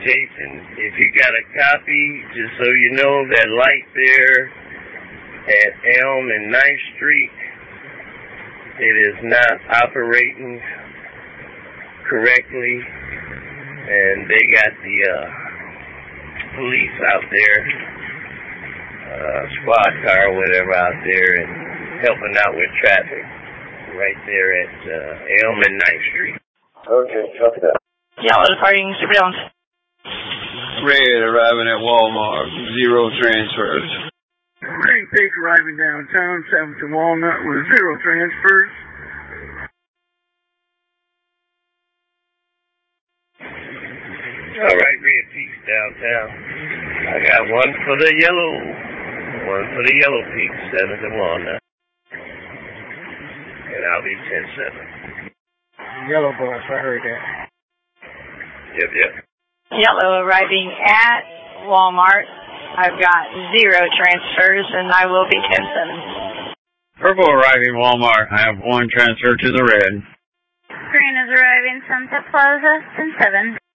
Jason, if you got a copy, just so you know, that light there at Elm and 9th Street, it is not operating correctly, and they got the police out there, squad car or whatever out there, and helping out with traffic right there at Elm and 9th Street. Okay, copy that. Yellow departing surveillance. Red arriving at Walmart, 0 transfers. Green 6 arriving downtown, 7th to Walnut with 0 transfers. All right, Red Peaks downtown. I got one for the yellow Peaks, 7th to Walnut. And I'll be 10-7. Yellow bus, I heard that. Yep. Yellow arriving at Walmart. I've got 0 transfers, and I will be 10-7. Purple arriving Walmart. I have 1 transfer to the red. Green is arriving Sunset Plaza, 10-7.